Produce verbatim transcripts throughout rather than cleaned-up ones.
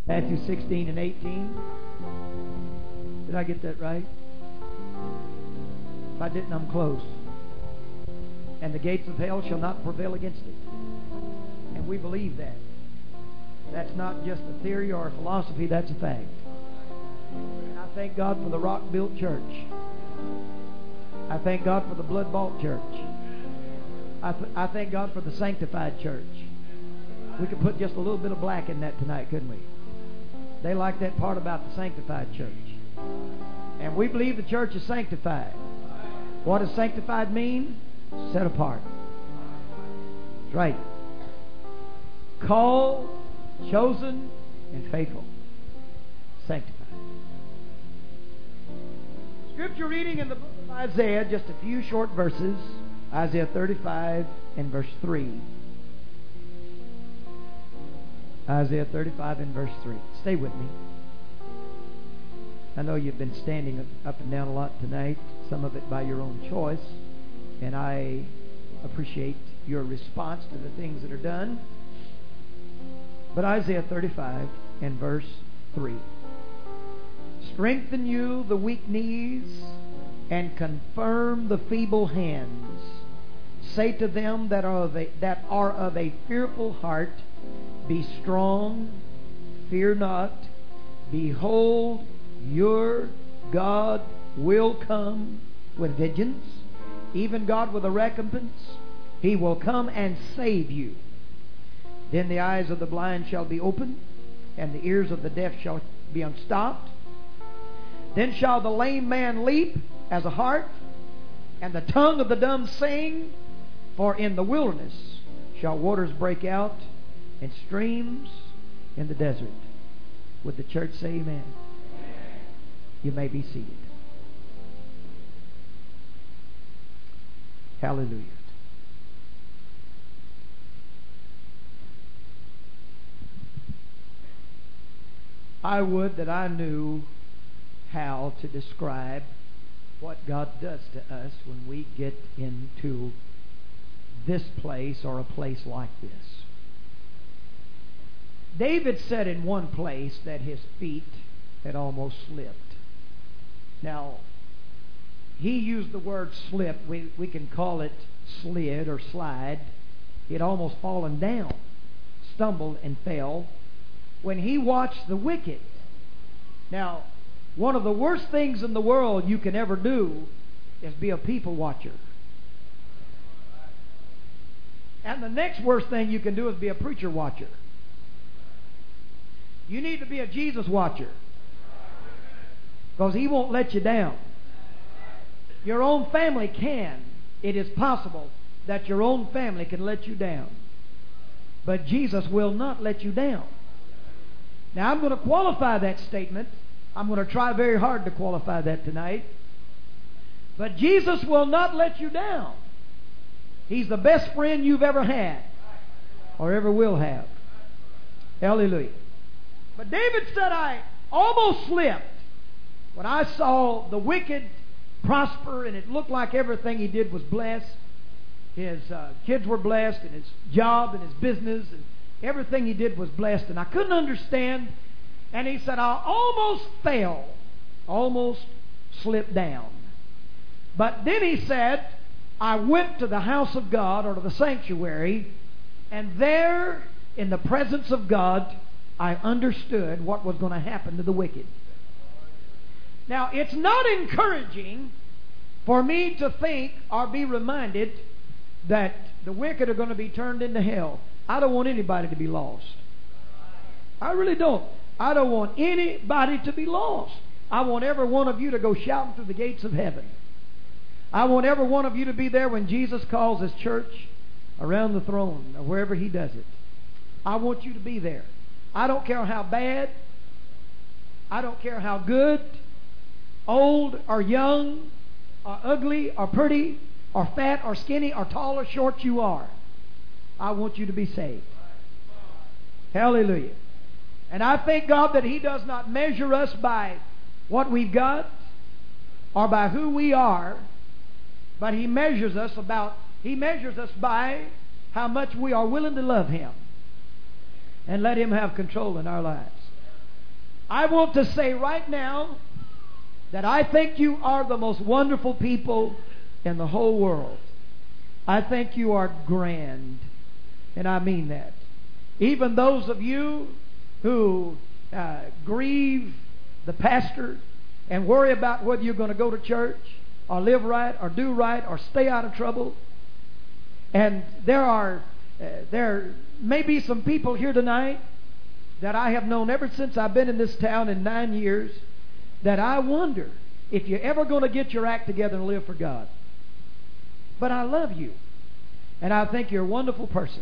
Matthew sixteen and eighteen. Did I get that right? If I didn't, I'm close. And the gates of hell shall not prevail against it. And we believe that. That's not just a theory or a philosophy, that's a fact. And I thank God for the rock-built church. I thank God for the blood-bought church. I, th- I thank God for the sanctified church. We could put just a little bit of black in that tonight, couldn't we? They like that part about the sanctified church. And we believe the church is sanctified. What does sanctified mean? Set apart. That's right. Called, chosen, and faithful. Sanctified. Scripture reading in the book of Isaiah, just a few short verses. Isaiah thirty-five and verse three. Isaiah thirty-five and verse three. Stay with me. I know you've been standing up and down a lot tonight, some of it by your own choice, and I appreciate your response to the things that are done. But Isaiah thirty-five and verse three. Strengthen you the weak knees, and confirm the feeble hands. Say to them that are of a, that are of a fearful heart, be strong, fear not. Behold, your God will come with vengeance, even God with a recompense. He will come and save you. Then the eyes of the blind shall be opened, and the ears of the deaf shall be unstopped. Then shall the lame man leap as a hart, and the tongue of the dumb sing. For in the wilderness shall waters break out, and streams in the desert. Would the church say amen? Amen. You may be seated. Hallelujah. I would that I knew how to describe what God does to us when we get into this place or a place like this. David said in one place that his feet had almost slipped. Now, he used the word slip. We, we can call it slid or slide. He had almost fallen down, stumbled and fell when he watched the wicked. Now, one of the worst things in the world you can ever do is be a people watcher. And the next worst thing you can do is be a preacher watcher. You need to be a Jesus watcher, because He won't let you down. Your own family can. It is possible that your own family can let you down, but Jesus will not let you down. Now, I'm going to qualify that statement. I'm going to try very hard to qualify that tonight. But Jesus will not let you down. He's the best friend you've ever had or ever will have. Hallelujah. But David said, I almost slipped when I saw the wicked prosper, and it looked like everything he did was blessed. His uh, kids were blessed, and his job and his business, and everything he did was blessed. And I couldn't understand. And he said, I almost fell, almost slipped down. But then he said, I went to the house of God, or to the sanctuary, and there, in the presence of God, I understood what was going to happen to the wicked. Now, it's not encouraging for me to think or be reminded that the wicked are going to be turned into hell. I don't want anybody to be lost. I really don't. I don't want anybody to be lost. I want every one of you to go shouting through the gates of heaven. I want every one of you to be there when Jesus calls His church around the throne, or wherever He does it. I want you to be there. I don't care how bad, I don't care how good, old or young, or ugly or pretty, or fat or skinny, or tall or short you are. I want you to be saved. Hallelujah. And I thank God that He does not measure us by what we've got or by who we are, but He measures us about He measures us by how much we are willing to love Him and let Him have control in our lives. I want to say right now that I think you are the most wonderful people in the whole world. I think you are grand, and I mean that. Even those of you who uh, grieve the pastor and worry about whether you're going to go to church or live right or do right or stay out of trouble. And there are uh, there may be some people here tonight that I have known ever since I've been in this town in nine years that I wonder if you're ever going to get your act together and live for God. But I love you, and I think you're a wonderful person.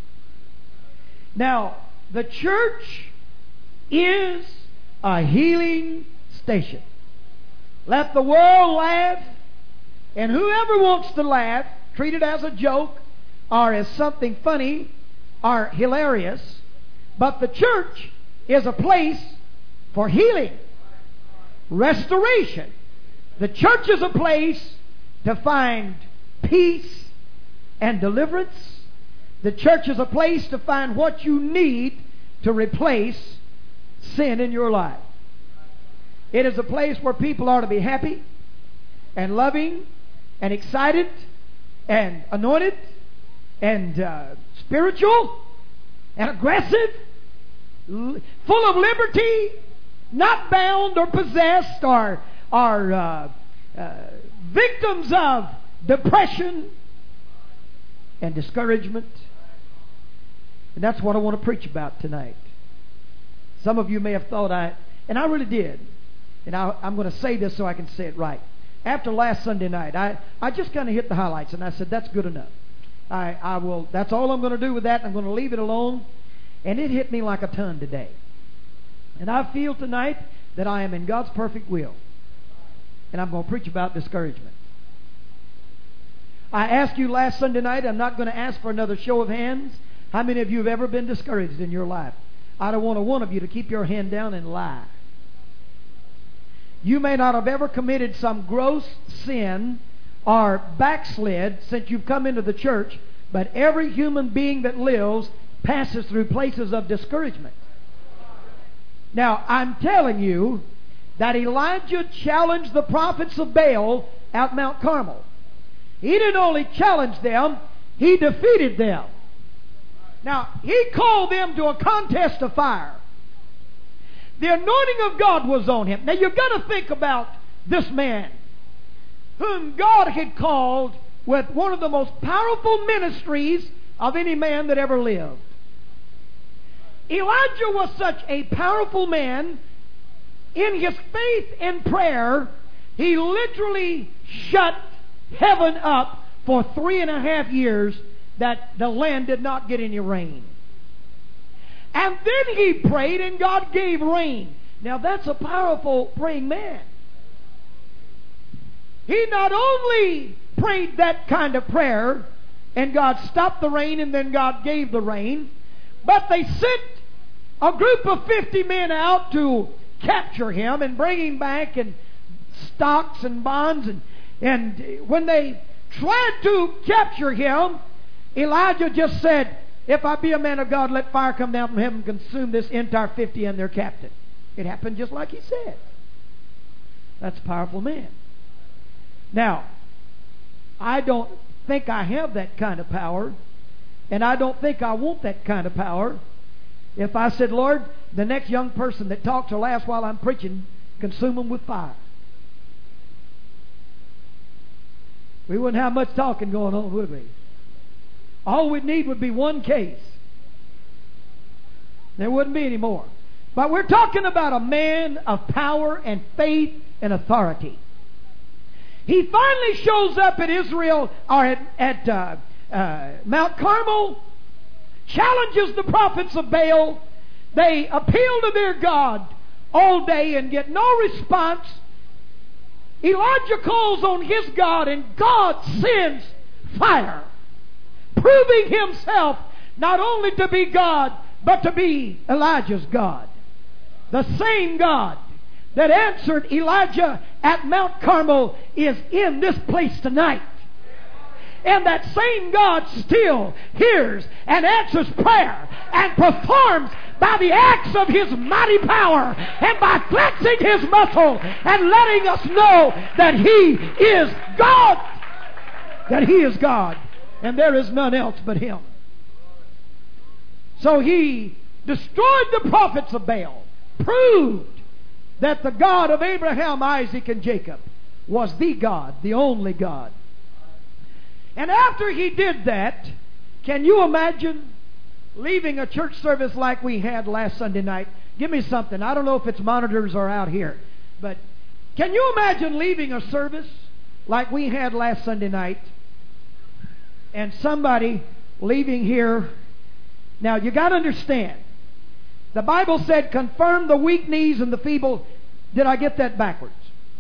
Now, the church is a healing station. Let the world laugh, and whoever wants to laugh, treat it as a joke or as something funny or hilarious. But the church is a place for healing, restoration. The church is a place to find peace and deliverance. The church is a place to find what you need to replace sin in your life. It is a place where people are to be happy and loving and excited and anointed and uh, spiritual and aggressive, l- full of liberty, not bound or possessed or, or uh, uh, victims of depression and discouragement. And that's what I want to preach about tonight. Some of you may have thought I, and I really did, and I, I'm going to say this so I can say it right. After last Sunday night, I, I just kind of hit the highlights, and I said, that's good enough. I, I will. That's all I'm going to do with that. I'm going to leave it alone. And it hit me like a ton today. And I feel tonight that I am in God's perfect will. And I'm going to preach about discouragement. I asked you last Sunday night, I'm not going to ask for another show of hands. How many of you have ever been discouraged in your life? I don't want one of you to keep your hand down and lie. You may not have ever committed some gross sin or backslid since you've come into the church, but every human being that lives passes through places of discouragement. Now, I'm telling you that Elijah challenged the prophets of Baal at Mount Carmel. He didn't only challenge them, he defeated them. Now, he called them to a contest of fire. The anointing of God was on him. Now, you've got to think about this man whom God had called with one of the most powerful ministries of any man that ever lived. Elijah was such a powerful man. In his faith and prayer, he literally shut heaven up for three and a half years that the land did not get any rain. And then he prayed and God gave rain. Now that's a powerful praying man. He not only prayed that kind of prayer and God stopped the rain and then God gave the rain, but they sent a group of fifty men out to capture him and bring him back in stocks and bonds. And, and when they tried to capture him, Elijah just said, if I be a man of God, let fire come down from heaven and consume this entire fifty and their captain. It happened just like he said. That's a powerful man. Now, I don't think I have that kind of power, and I don't think I want that kind of power. If I said, Lord, the next young person that talks or laughs while I'm preaching, consume them with fire. We wouldn't have much talking going on, would we? All we'd need would be one case. There wouldn't be any more. But we're talking about a man of power and faith and authority. He finally shows up at Israel or at, at uh, uh, Mount Carmel, challenges the prophets of Baal. They appeal to their God all day and get no response. Elijah calls on his God and God sends fire, proving himself not only to be God, but to be Elijah's God. The same God that answered Elijah at Mount Carmel is in this place tonight. And that same God still hears and answers prayer and performs by the acts of His mighty power and by flexing His muscle and letting us know that He is God. That He is God. And there is none else but Him. So He destroyed the prophets of Baal, proved that the God of Abraham, Isaac, and Jacob was the God, the only God. And after He did that, can you imagine leaving a church service like we had last Sunday night? Give me something. I don't know if it's monitors or out here, but can you imagine leaving a service like we had last Sunday night and somebody leaving here? Now, you got to understand, the Bible said, confirm the weak knees and the feeble. Did I get that backwards?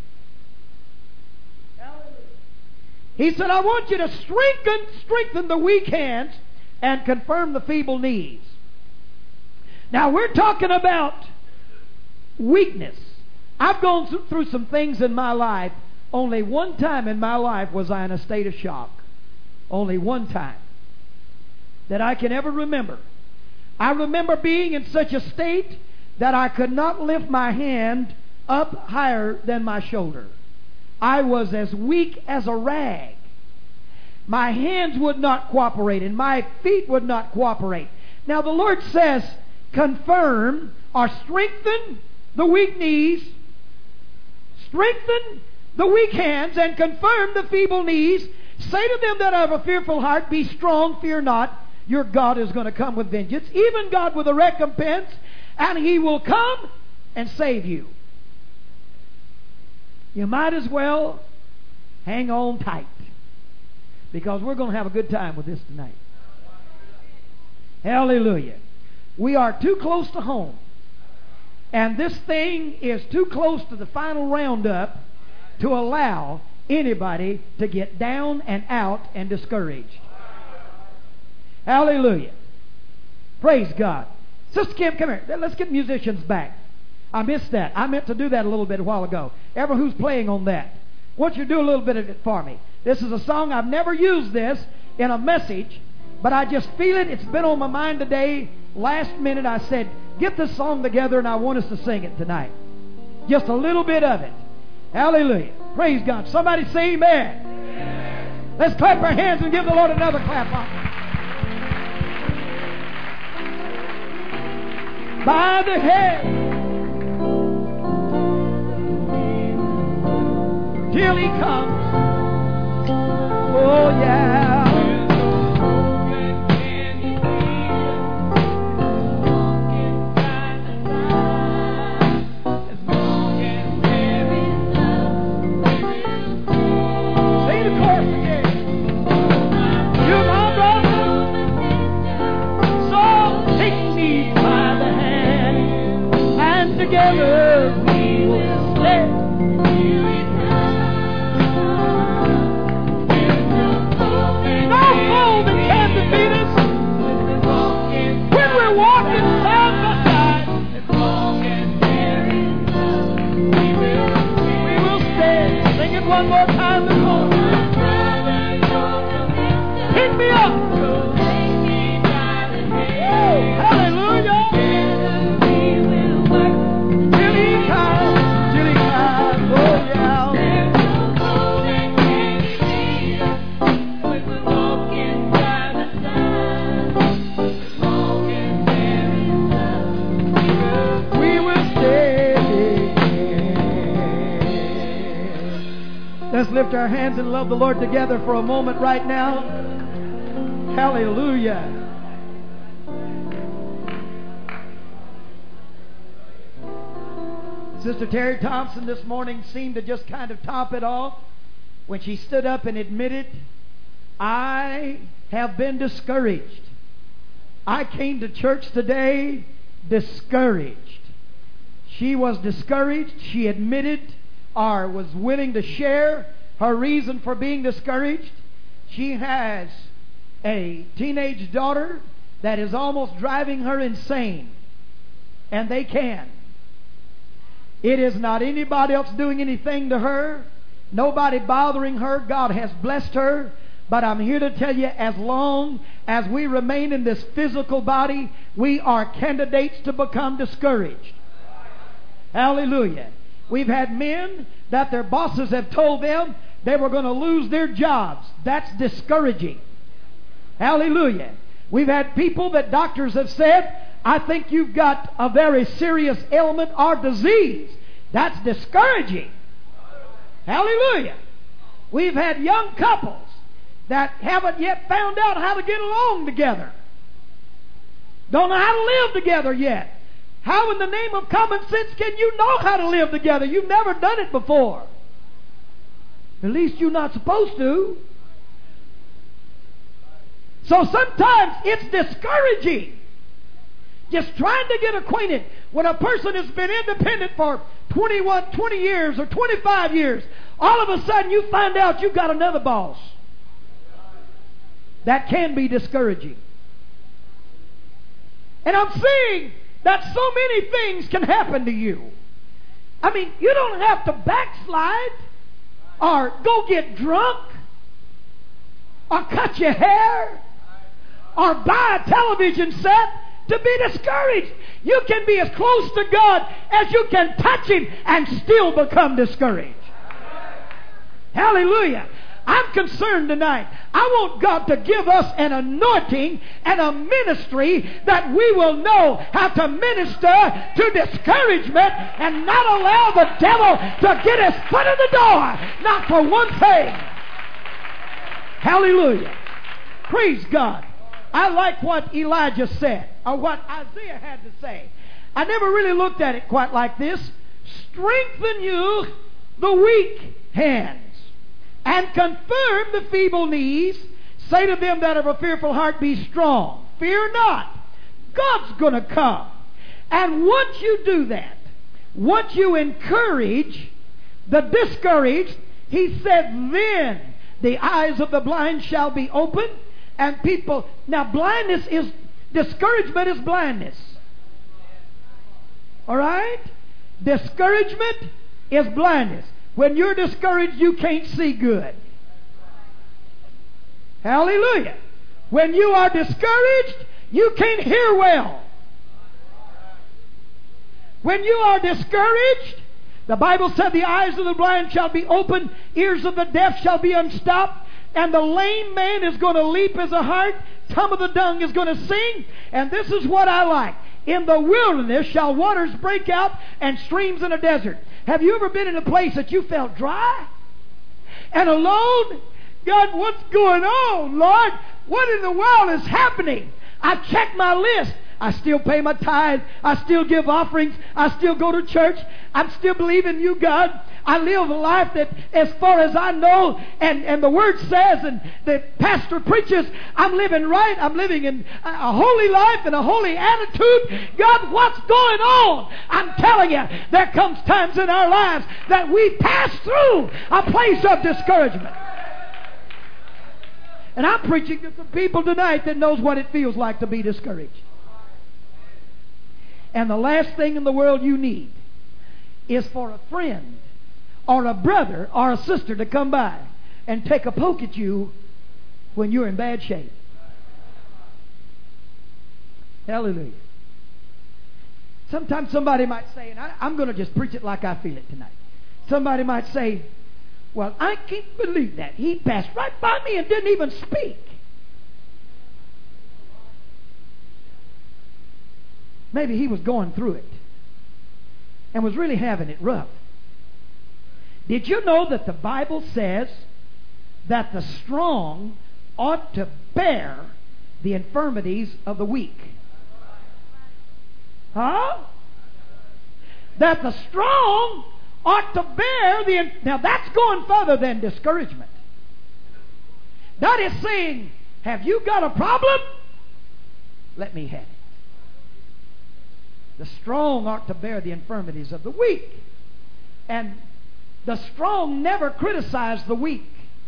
He said, I want you to strengthen, strengthen the weak hands and confirm the feeble knees. Now, we're talking about weakness. I've gone through some things in my life. Only one time in my life was I in a state of shock. Only one time that I can ever remember. I remember being in such a state that I could not lift my hand up higher than my shoulder. I was as weak as a rag. My hands would not cooperate and my feet would not cooperate. Now the Lord says, confirm or strengthen the weak knees, strengthen the weak hands, and confirm the feeble knees. Say to them that have a fearful heart, be strong, fear not. Your God is going to come with vengeance, even God with a recompense, and He will come and save you. You might as well hang on tight, because we're going to have a good time with this tonight. Hallelujah. We are too close to home, and this thing is too close to the final roundup to allow anybody to get down and out and discouraged. Hallelujah. Praise God. Sister Kim, come here. Let's get musicians back. I missed that. I meant to do that a little bit a while ago. Ever who's playing on that? I want you to do a little bit of it for me. This is a song. I've never used this in a message, but I just feel it. It's been on my mind today. Last minute I said, get this song together, and I want us to sing it tonight. Just a little bit of it. Hallelujah. Praise God. Somebody say amen. Amen. Let's clap our hands and give the Lord another clap on. By the head till He comes. Oh yeah. Say the chorus again. You're my brother, so take me by the hand, and together we will stay. One more time, the chorus. Hit me up. Hallelujah. Till He comes, till He comes, oh yeah. We will stay. Let's lift our hands and love the Lord together for a moment right now. Hallelujah. Sister Terry Thompson this morning seemed to just kind of top it off when she stood up and admitted, I have been discouraged. I came to church today discouraged. She was discouraged. She admitted or was willing to share her reason for being discouraged. She has a teenage daughter that is almost driving her insane. And they can. It is not anybody else doing anything to her. Nobody bothering her. God has blessed her But I'm here to tell you, as long as we remain in this physical body, we are candidates to become discouraged. Hallelujah. We've had men that their bosses have told them they were going to lose their jobs. That's discouraging. Hallelujah. We've had people that doctors have said, I think you've got a very serious ailment or disease. That's discouraging. Hallelujah. We've had young couples that haven't yet found out how to get along together. Don't know how to live together yet. How in the name of common sense can you know how to live together? You've never done it before. At least you're not supposed to. So sometimes it's discouraging just trying to get acquainted. When a person has been independent for twenty-one, twenty years or twenty-five years, all of a sudden you find out you've got another boss. That can be discouraging. And I'm seeing that so many things can happen to you. I mean, you don't have to backslide or go get drunk or cut your hair or buy a television set to be discouraged. You can be as close to God as you can touch Him and still become discouraged. Hallelujah. I'm concerned tonight. I want God to give us an anointing and a ministry that we will know how to minister to discouragement and not allow the devil to get his foot in the door. Not for one thing. Hallelujah. Praise God. I like what Elijah said, or what Isaiah had to say. I never really looked at it quite like this. Strengthen you the weak hands, and confirm the feeble knees. Say to them that have a fearful heart, be strong. Fear not. God's going to come. And once you do that, once you encourage the discouraged, He said, then the eyes of the blind shall be opened, and people... Now, blindness is... Discouragement is blindness. All right? Discouragement is blindness. When you're discouraged, you can't see good. Hallelujah. When you are discouraged, you can't hear well. When you are discouraged, the Bible said the eyes of the blind shall be opened, ears of the deaf shall be unstopped, and the lame man is going to leap as a hart, tongue of the dung is going to sing. And this is what I like. In the wilderness shall waters break out and streams in a desert. Have you ever been in a place that you felt dry and alone? God, what's going on, Lord? What in the world is happening? I checked my list. I still pay my tithe. I still give offerings. I still go to church. I'm still believing you, God. I live a life that, as far as I know, and, and the Word says, and the pastor preaches, I'm living right. I'm living in a holy life and a holy attitude. God, what's going on? I'm telling you, there comes times in our lives that we pass through a place of discouragement. And I'm preaching to some people tonight that knows what it feels like to be discouraged. And the last thing in the world you need is for a friend or a brother or a sister to come by and take a poke at you when you're in bad shape. Hallelujah. Sometimes somebody might say, and I, I'm going to just preach it like I feel it tonight. Somebody might say, well, I can't believe that. He passed right by me and didn't even speak. Maybe he was going through it and was really having it rough. Did you know that the Bible says that the strong ought to bear the infirmities of the weak? Huh? That the strong ought to bear the... Now that's going further than discouragement. That is saying, have you got a problem? Let me have it. The strong ought to bear the infirmities of the weak. And the strong never criticize the weak.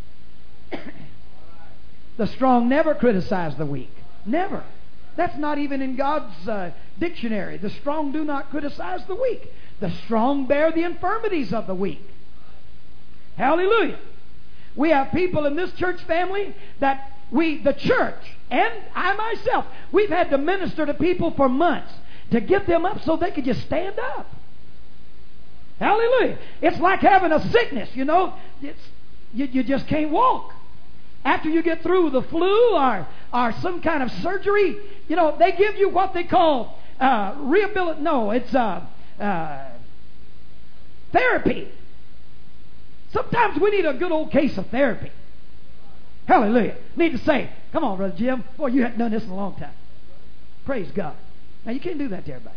The strong never criticize the weak. Never. That's not even in God's uh, dictionary. The strong do not criticize the weak. The strong bear the infirmities of the weak. Hallelujah. We have people in this church family that we, the church, and I myself, we've had to minister to people for months to get them up so they could just stand up. Hallelujah. It's like having a sickness, you know. It's, you, you just can't walk. After you get through with the flu or, or some kind of surgery, you know, they give you what they call uh, rehabilitation. No, it's uh, uh, therapy. Sometimes we need a good old case of therapy. Hallelujah. Need to say, come on, Brother Jim. Boy, you haven't done this in a long time. Praise God. Now, you can't do that to everybody.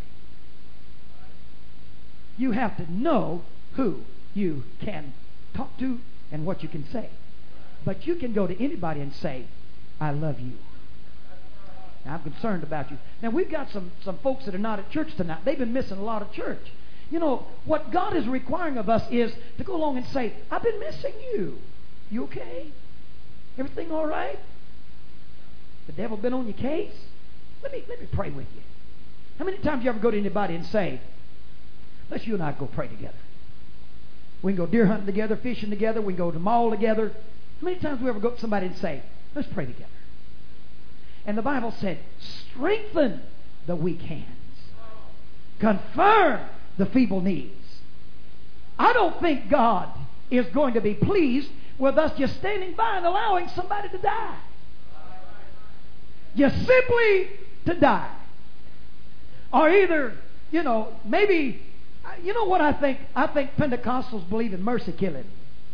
You have to know who you can talk to and what you can say. But you can go to anybody and say, I love you. Now, I'm concerned about you. Now, we've got some, some folks that are not at church tonight. They've been missing a lot of church. You know, what God is requiring of us is to go along and say, I've been missing you. You okay? Everything all right? The devil been on your case? Let me, let me pray with you. How many times do you ever go to anybody and say, let's you and I go pray together. We can go deer hunting together, fishing together. We can go to the mall together. How many times do we ever go to somebody and say, let's pray together? And the Bible said, strengthen the weak hands. Confirm the feeble knees. I don't think God is going to be pleased with us just standing by and allowing somebody to die. Just simply to die. Or either, you know, maybe, you know what I think? I think Pentecostals believe in mercy killing.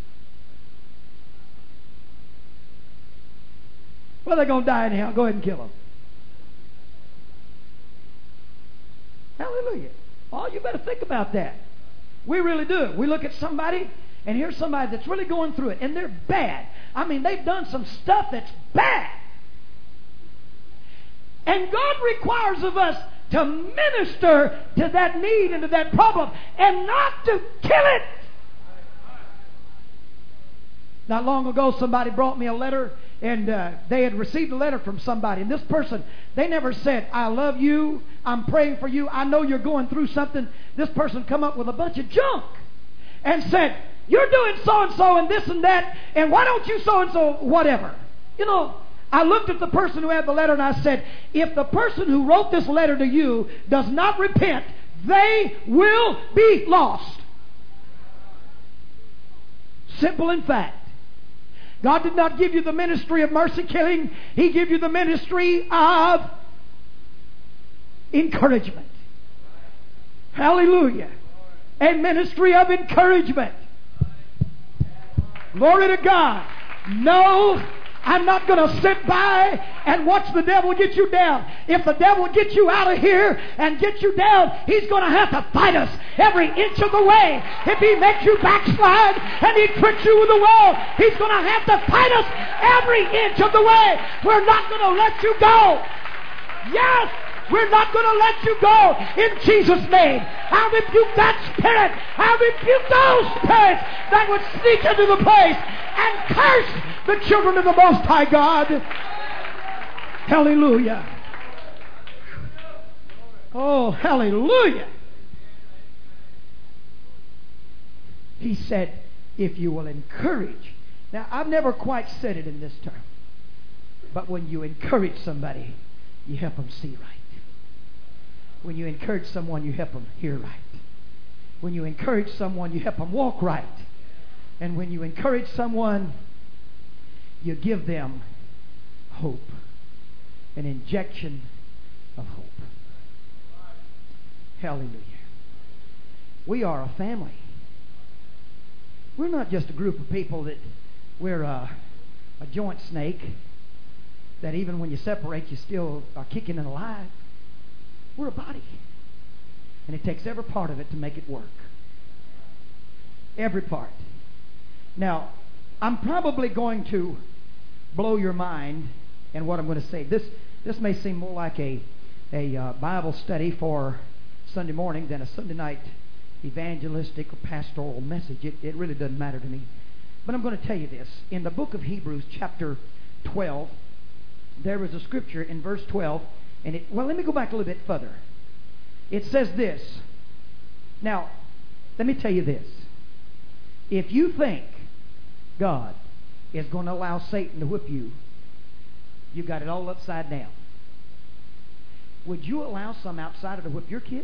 Well, they're going to die anyhow. Go ahead and kill them. Hallelujah. Oh, you better think about that. We really do. We look at somebody, and here's somebody that's really going through it, and they're bad. I mean, they've done some stuff that's bad. And God requires of us to minister to that need and to that problem, and not to kill it. Not long ago, somebody brought me a letter, and uh, they had received a letter from somebody. And this person, they never said, I love you, I'm praying for you, I know you're going through something. This person come up with a bunch of junk and said, you're doing so-and-so and this and that, and why don't you so-and-so whatever. You know, I looked at the person who had the letter and I said, if the person who wrote this letter to you does not repent, they will be lost. Simple and fact. God did not give you the ministry of mercy killing. He gave you the ministry of encouragement. Hallelujah. And ministry of encouragement. Glory to God. No, I'm not going to sit by and watch the devil get you down. If the devil gets you out of here and get you down, he's going to have to fight us every inch of the way. If he makes you backslide and he tricks you with the wall, he's going to have to fight us every inch of the way. We're not going to let you go. Yes, we're not going to let you go in Jesus' name. I rebuke that spirit. I rebuke those spirits that would sneak into the place and curse the children of the Most High God. Hallelujah. Oh, hallelujah. He said, if you will encourage. Now, I've never quite said it in this term, but when you encourage somebody, you help them see right. When you encourage someone, you help them hear right. When you encourage someone, you help them walk right. And when you encourage someone, you give them hope. An injection of hope. Hallelujah. We are a family. We're not just a group of people that we're a, a joint snake that even when you separate, you still are kicking and alive. We're a body. And it takes every part of it to make it work. Every part. Now, I'm probably going to blow your mind in what I'm going to say. This this may seem more like a, a uh, Bible study for Sunday morning than a Sunday night evangelistic or pastoral message. It, it really doesn't matter to me. But I'm going to tell you this. In the book of Hebrews, chapter twelve, there is a scripture in verse twelve. And it, well, let me go back a little bit further. It says this. Now, let me tell you this. If you think God is going to allow Satan to whip you, you got it all upside down. Would you allow some outsider to whip your kids?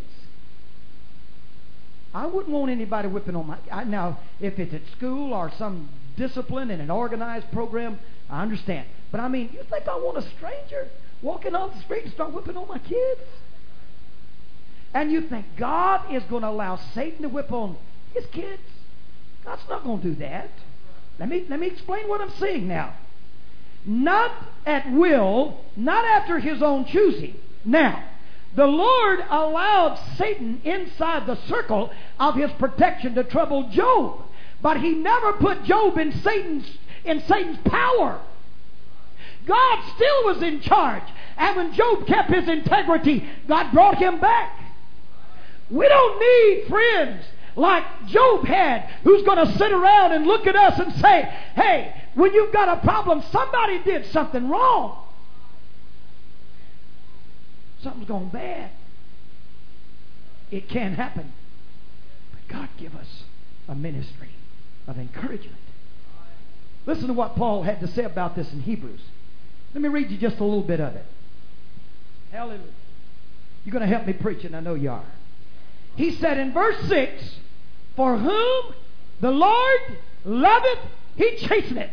I wouldn't want anybody whipping on my... I, now, if it's at school or some discipline in an organized program, I understand. But I mean, you think I want a stranger walking off the street and start whipping on my kids? And you think God is going to allow Satan to whip on his kids? God's not going to do that. Let me, let me explain what I'm saying now. Not at will, not after his own choosing. Now, the Lord allowed Satan inside the circle of his protection to trouble Job. But he never put Job in Satan's, in Satan's power. God still was in charge. And when Job kept his integrity, God brought him back. We don't need friends like Job had, who's going to sit around and look at us and say, hey, when you've got a problem, somebody did something wrong. Something's gone bad. It can happen. But God give us a ministry of encouragement. Listen to what Paul had to say about this in Hebrews. Let me read you just a little bit of it. Hallelujah. You're going to help me preach, and I know you are. He said in verse six, for whom the Lord loveth, he chasteneth.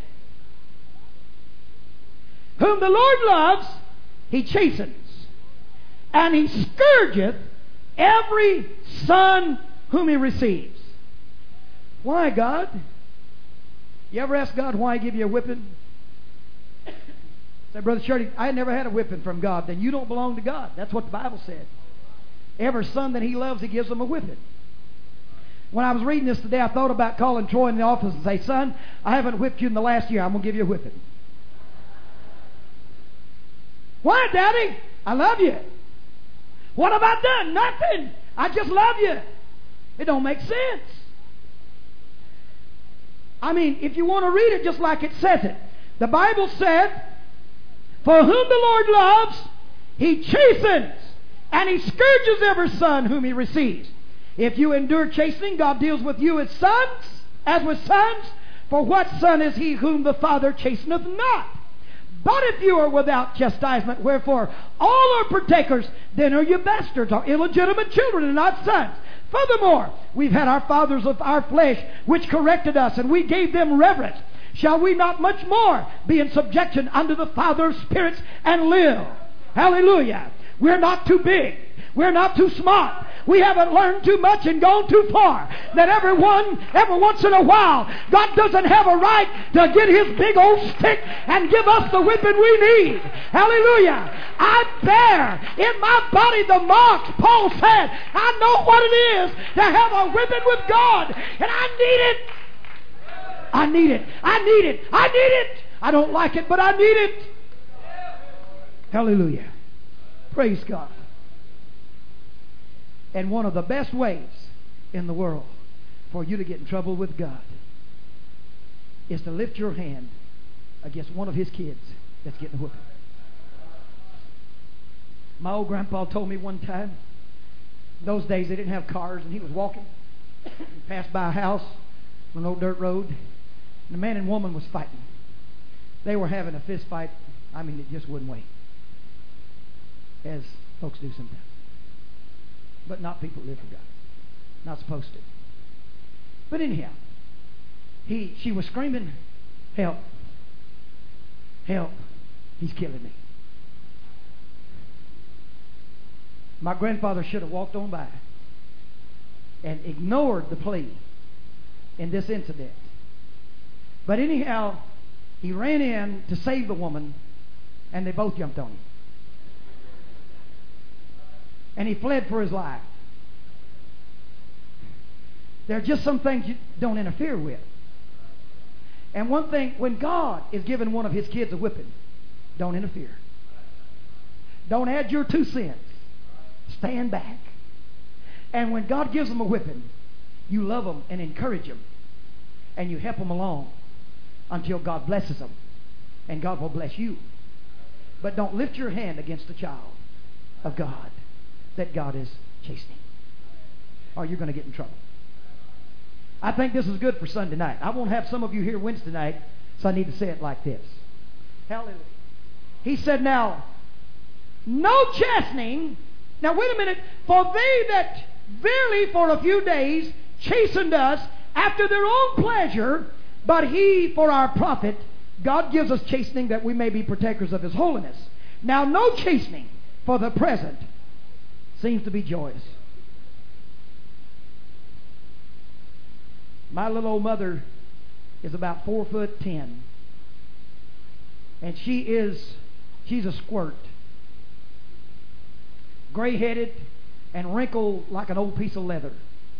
Whom the Lord loves, he chastens. And he scourgeth every son whom he receives. Why, God? You ever ask God why he give you a whipping? Say, Brother Shirley, I never had a whipping from God. Then you don't belong to God. That's what the Bible said. Every son that he loves, he gives them a whipping. When I was reading this today, I thought about calling Troy in the office and say, son, I haven't whipped you in the last year. I'm going to give you a whipping. Why, Daddy? I love you. What have I done? Nothing. I just love you. It don't make sense. I mean, if you want to read it just like it says it, the Bible said, for whom the Lord loves, he chastens, and he scourges every son whom he receives. If you endure chastening, God deals with you as sons, as with sons. For what son is he whom the Father chasteneth not? But if you are without chastisement, wherefore all are partakers, then are you bastards, or illegitimate children, and not sons. Furthermore, we've had our fathers of our flesh, which corrected us, and we gave them reverence. Shall we not much more be in subjection unto the Father of spirits and live? Hallelujah. We're not too big. We're not too smart. We haven't learned too much and gone too far. That everyone, every once in a while, God doesn't have a right to get his big old stick and give us the whipping we need. Hallelujah. I bear in my body the marks, Paul said. I know what it is to have a whipping with God. And I need it. I need it. I need it. I need it. I don't like it, but I need it. Hallelujah. Praise God. And one of the best ways in the world for you to get in trouble with God is to lift your hand against one of his kids that's getting a whipping. My old grandpa told me one time, in those days they didn't have cars, and he was walking, passed by a house on an old dirt road, and a man and woman was fighting. They were having a fist fight. I mean, it just wouldn't wait, as folks do sometimes. But not people who live for God. Not supposed to. But anyhow, he, she was screaming, help, help, he's killing me. My grandfather should have walked on by and ignored the plea in this incident. But anyhow, he ran in to save the woman, and they both jumped on him. And he fled for his life. There are just some things you don't interfere with. And one thing, when God is giving one of his kids a whipping, don't interfere. Don't add your two cents. Stand back. And when God gives them a whipping, you love them and encourage them. And you help them along until God blesses them. And God will bless you. But don't lift your hand against the child of God that God is chastening, or you're going to get in trouble. I think this is good for Sunday night. I won't have some of you here Wednesday night So I need to say it like this. Hallelujah. He said, now, no chastening. Now wait a minute. For they that verily for a few days chastened us after their own pleasure, but he for our profit. God gives us chastening that we may be partakers of his holiness. Now no chastening for the present seems to be joyous. My little old mother is about four foot ten. And she is, she's a squirt. Gray-headed and wrinkled like an old piece of leather.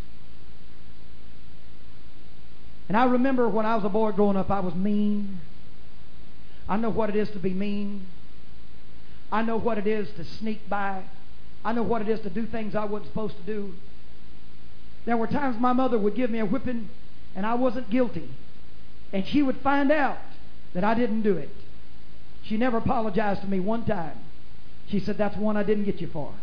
And I remember when I was a boy growing up, I was mean. I know what it is to be mean. I know what it is to sneak by. I know what it is to do things I wasn't supposed to do. There were times my mother would give me a whipping and I wasn't guilty. And she would find out that I didn't do it. She never apologized to me one time. She said, that's one I didn't get you for.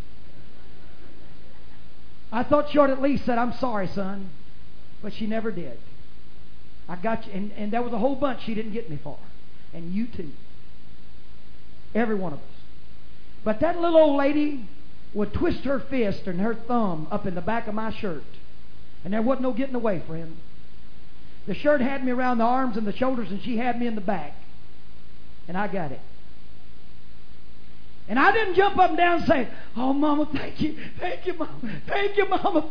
I thought she ought at least said, I'm sorry, son. But she never did. I got you. And, and there was a whole bunch she didn't get me for. And you too. Every one of us. But that little old lady would twist her fist and her thumb up in the back of my shirt. And there wasn't no getting away, friend. The shirt had me around the arms and the shoulders, and she had me in the back. And I got it. And I didn't jump up and down and say, oh, Mama, thank you. Thank you, Mama. Thank you, Mama.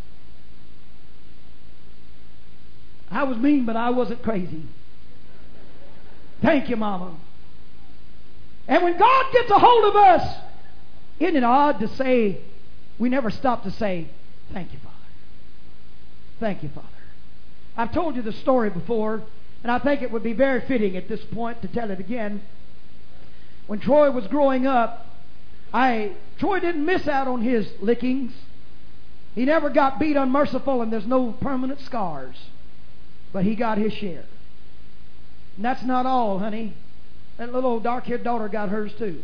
I was mean, but I wasn't crazy. Thank you, Mama. And when God gets a hold of us, isn't it odd to say, we never stop to say, thank you, Father. Thank you, Father. I've told you the story before, and I think it would be very fitting at this point to tell it again. When Troy was growing up, I Troy didn't miss out on his lickings. He never got beat unmerciful, and there's no permanent scars. But he got his share. And that's not all, honey. That little old dark-haired daughter got hers too.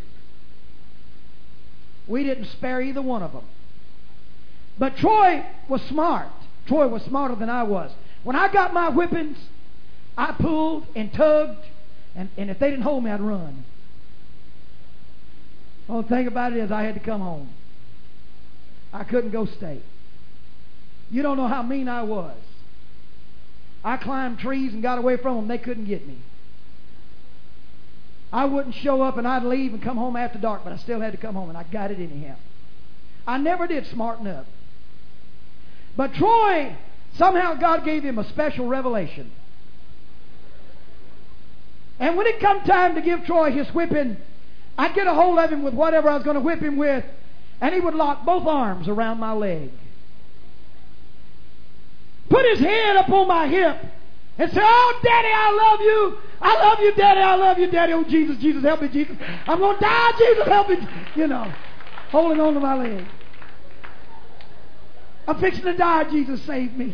We didn't spare either one of them. But Troy was smart. Troy was smarter than I was. When I got my whippings, I pulled and tugged, and, and if they didn't hold me, I'd run. The only thing about it is I had to come home. I couldn't go stay. You don't know how mean I was. I climbed trees and got away from them. They couldn't get me. I wouldn't show up, and I'd leave and come home after dark, but I still had to come home, and I got it anyhow. I never did smarten up. But Troy, somehow God gave him a special revelation. And when it come time to give Troy his whipping, I'd get a hold of him with whatever I was going to whip him with, and he would lock both arms around my leg. Put his head up on my hip and say, oh, Daddy, I love you. I love you, Daddy. I love you, Daddy. Oh, Jesus, Jesus, help me, Jesus. I'm going to die, Jesus, help me. You know, holding on to my leg. I'm fixing to die, Jesus, save me.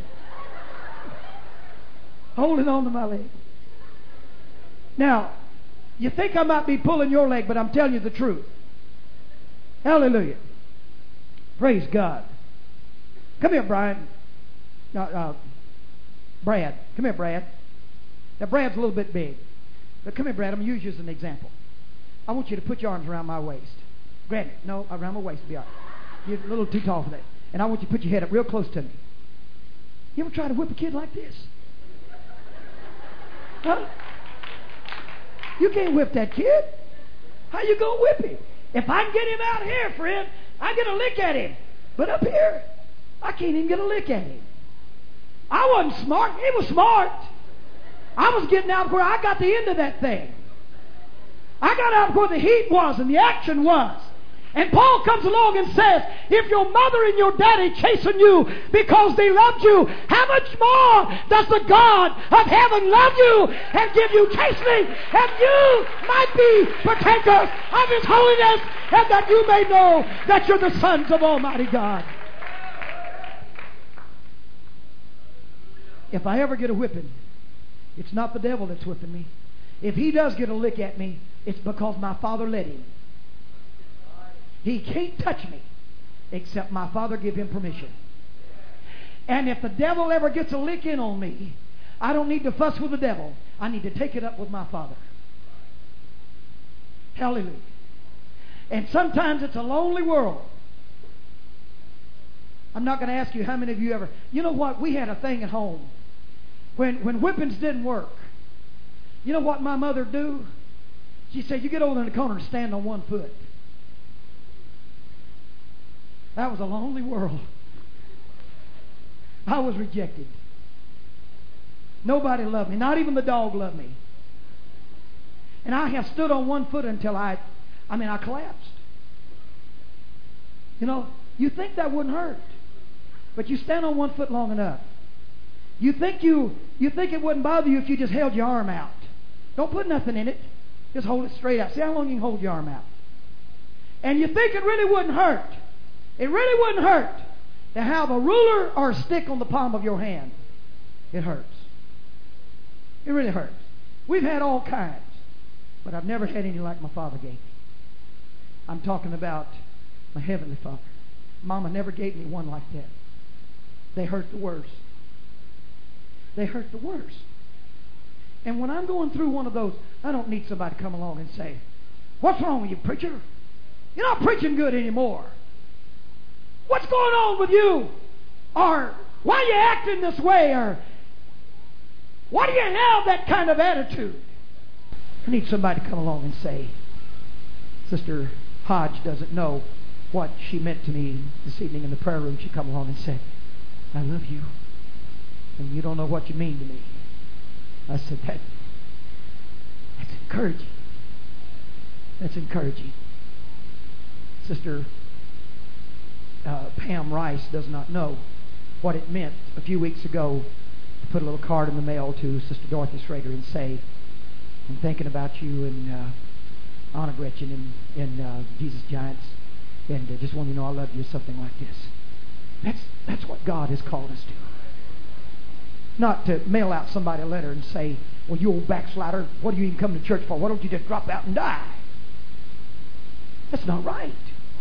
Holding on to my leg. Now, you think I might be pulling your leg, but I'm telling you the truth. Hallelujah. Praise God. Come here, Brian. Uh, uh, Brad. Come here, Brad. Now, Brad's a little bit big. But come here, Brad. I'm going to use you as an example. I want you to put your arms around my waist. Grab it. No, around my waist will be all right. You're a little too tall for that. And I want you to put your head up real close to me. You ever try to whip a kid like this? Huh? You can't whip that kid. How you going to whip him? If I can get him out here, friend, I get a lick at him. But up here, I can't even get a lick at him. I wasn't smart. He was smart. I was getting out where I got the end of that thing. I got out where the heat was and the action was. And Paul comes along and says, if your mother and your daddy chasten you because they loved you, how much more does the God of heaven love you and give you chastening, and you might be partakers of His holiness, and that you may know that you're the sons of Almighty God. If I ever get a whipping, it's not the devil that's whipping me. If he does get a lick at me, it's because my Father let him. He can't touch me except my Father give him permission. And if the devil ever gets a lick in on me, I don't need to fuss with the devil. I need to take it up with my Father. Hallelujah. And sometimes it's a lonely world. I'm not going to ask you how many of you ever... You know what? We had a thing at home. When, when whippings didn't work, you know what my mother do? She said, you get over in the corner and stand on one foot. That was a lonely world. I was rejected. Nobody loved me. Not even the dog loved me. And I have stood on one foot until I, I mean, I collapsed. You know, you think that wouldn't hurt. But you stand on one foot long enough. You think you you think it wouldn't bother you if you just held your arm out. Don't put nothing in it. Just hold it straight out. See how long you can hold your arm out. And you think it really wouldn't hurt. It really wouldn't hurt to have a ruler or a stick on the palm of your hand. It hurts. It really hurts. We've had all kinds, but I've never had any like my Father gave me. I'm talking about my Heavenly Father. Mama never gave me one like that. They hurt the worst. They hurt the worst. And when I'm going through one of those, I don't need somebody to come along and say, what's wrong with you, preacher? You're not preaching good anymore. What's going on with you? Or why are you acting this way? Or why do you have that kind of attitude? I need somebody to come along and say, Sister Hodge doesn't know what she meant to me this evening in the prayer room. She come along and said, I love you, and you don't know what you mean to me. I said, that, that's encouraging. That's encouraging. Sister uh, Pam Rice does not know what it meant a few weeks ago to put a little card in the mail to Sister Dorothy Schrader and say, I'm thinking about you and uh, Anna Gretchen and, and uh, Jesus Giants, and uh, just want you to know I love you, something like this. That's, that's what God has called us to. Not to mail out somebody a letter and say, well, you old backslider, what do you even come to church for? Why don't you just drop out and die? That's not right.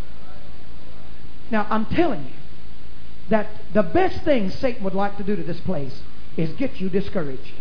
Now, I'm telling you that the best thing Satan would like to do to this place is get you discouraged.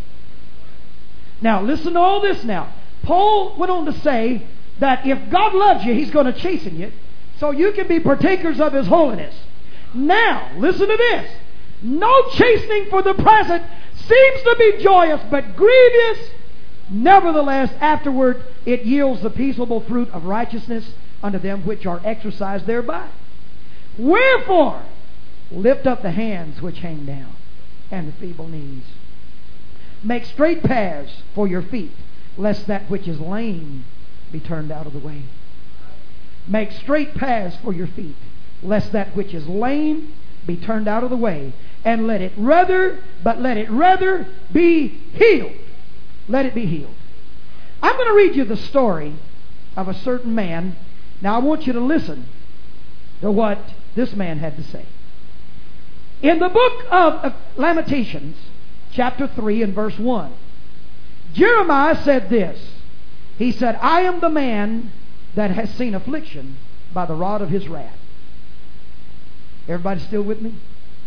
Now, listen to all this now. Paul went on to say that if God loves you, He's going to chasten you so you can be partakers of His holiness. Now, listen to this. No chastening for the present seems to be joyous, but grievous. Nevertheless, afterward it yields the peaceable fruit of righteousness unto them which are exercised thereby. Wherefore, lift up the hands which hang down, and the feeble knees. Make straight paths for your feet, lest that which is lame be turned out of the way. Make straight paths for your feet, lest that which is lame be turned out of the way. And let it rather, but let it rather be healed. Let it be healed. I'm going to read you the story of a certain man. Now I want you to listen to what this man had to say. In the book of Lamentations, chapter three and verse one, Jeremiah said this. He said, I am the man that has seen affliction by the rod of his wrath. Everybody still with me?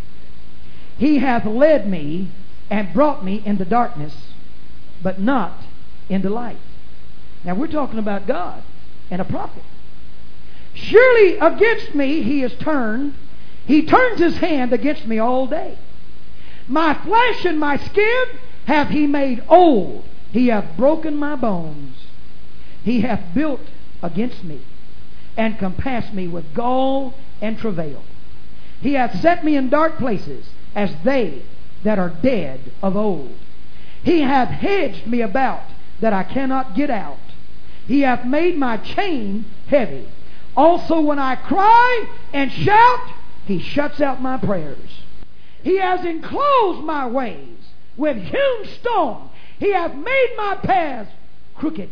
He hath led me and brought me into darkness, but not into light. Now we're talking about God and a prophet. Surely against me he is turned. He turns his hand against me all day. My flesh and my skin hath he made old. He hath broken my bones. He hath built against me, and compassed me with gall and travail. He hath set me in dark places, as they that are dead of old. He hath hedged me about, that I cannot get out. He hath made my chain heavy. Also when I cry and shout, He shuts out my prayers. He has enclosed my ways with hewn stone. He hath made my paths crooked.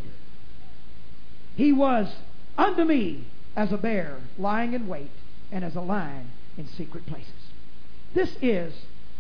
He was unto me as a bear lying in wait, and as a lion in secret places. This is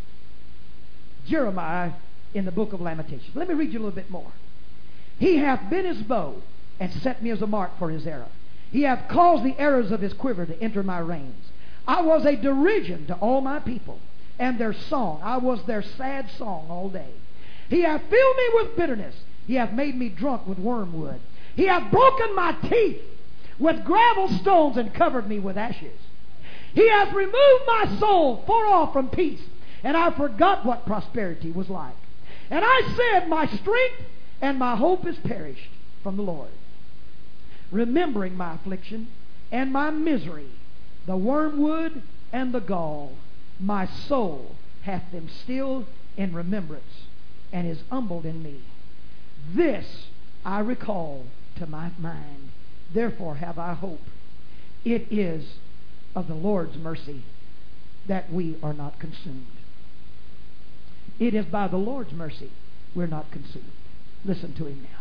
Jeremiah in the book of Lamentations. Let me read you a little bit more. He hath been his bow, and set me as a mark for his arrow. He hath caused the arrows of his quiver to enter my reins. I was a derision to all my people, and their song, I was their sad song all day. He hath filled me with bitterness. He hath made me drunk with wormwood. He hath broken my teeth with gravel stones and covered me with ashes. He hath removed my soul far off from peace, and I forgot what prosperity was like. And I said, my strength and my hope is perished from the Lord. Remembering my affliction and my misery, the wormwood and the gall, my soul hath them still in remembrance, and is humbled in me. This I recall to my mind. Therefore have I hope. It is of the Lord's mercy that we are not consumed. It is by the Lord's mercy we're not consumed. Listen to him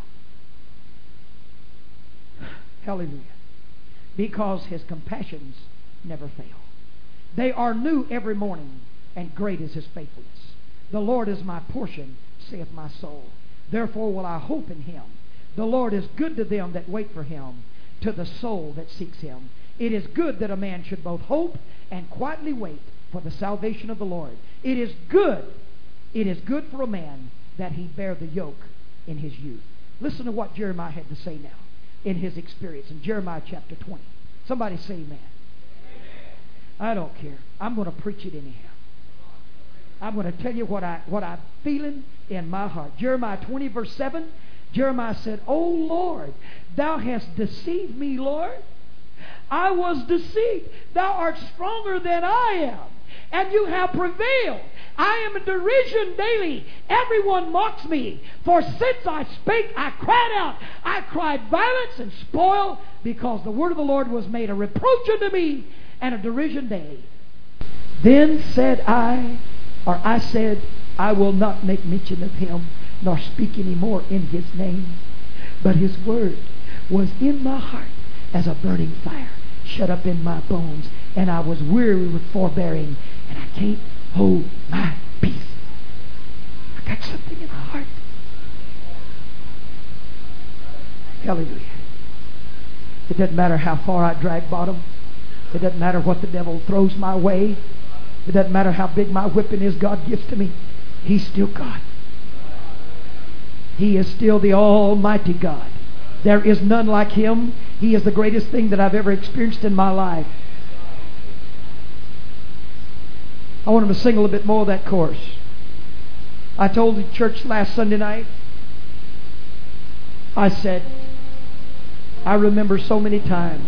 now. Hallelujah. Because his compassions never fail. They are new every morning, and great is his faithfulness. The Lord is my portion, saith my soul. Therefore will I hope in him. The Lord is good to them that wait for him, to the soul that seeks him. It is good that a man should both hope and quietly wait for the salvation of the Lord. It is good, it is good for a man that he bear the yoke in his youth. Listen to what Jeremiah had to say now in his experience in Jeremiah chapter twenty. Somebody say amen. Amen. I don't care. I'm going to preach it anyhow. I'm going to tell you what, I, what I'm feeling in my heart. Jeremiah twenty verse seven. Jeremiah said, O Lord, thou hast deceived me, Lord. I was deceived. Thou art stronger than I am, and you have prevailed. I am in derision daily. Everyone mocks me. For since I spake, I cried out. I cried violence and spoil, because the word of the Lord was made a reproach unto me and a derision daily. Then said I, or I said, I will not make mention of him, nor speak any more in his name. But his word was in my heart as a burning fire, shut up in my bones, and I was weary with forbearing, and I can't hold my peace. I got something in my heart. Hallelujah. It doesn't matter how far I drag bottom. It doesn't matter what the devil throws my way. It doesn't matter how big my whipping is God gives to me. He's still God. He is still the Almighty God. There is none like him. He is the greatest thing that I've ever experienced in my life. I want him to sing a little bit more of that chorus. I told the church last Sunday night, I said, I remember so many times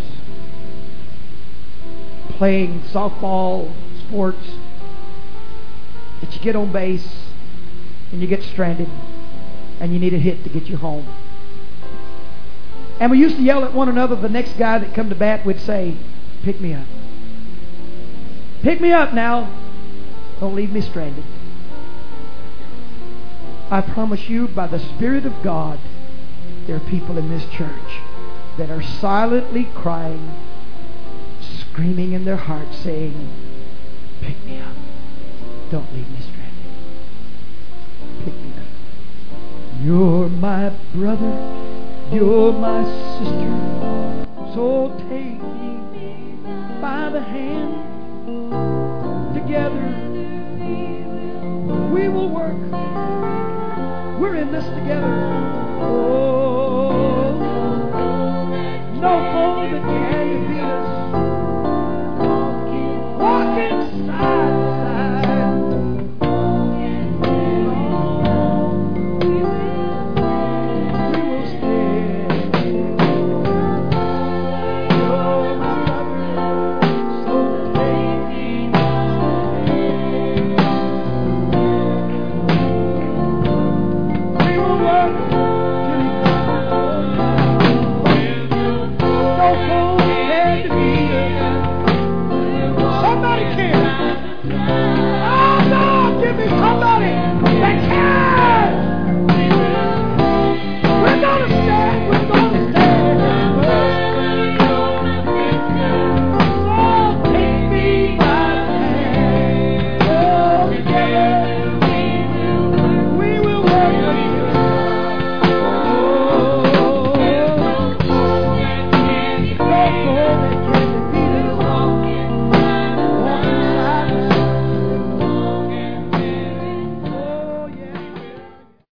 playing softball, sports, that you get on base and you get stranded and you need a hit to get you home. And we used to yell at one another. The next guy that come to bat would say, pick me up. Pick me up now. Don't leave me stranded. I promise you, by the Spirit of God, there are people in this church that are silently crying, screaming in their hearts, saying, pick me up. Don't leave me stranded. Pick me up. You're my brother. You're my sister. So take me by the hand. Together we will work. We're in this together. Oh,